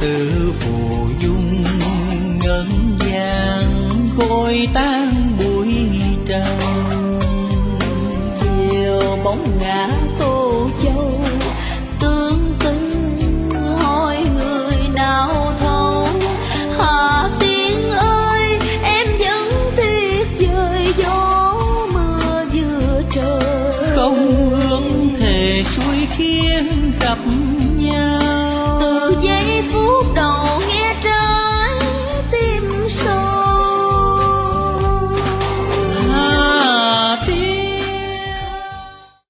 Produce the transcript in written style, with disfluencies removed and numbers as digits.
tự phù dung ngân vàng khôi tan bụi trần. Chiều bóng ngã Tô Châu tương tư hỏi người nào thấu. Hà Tiên ơi em vẫn tiếc vời gió mưa vừa trời. Không ước thề xuôi khiến gặp nhau từ giây phút đầu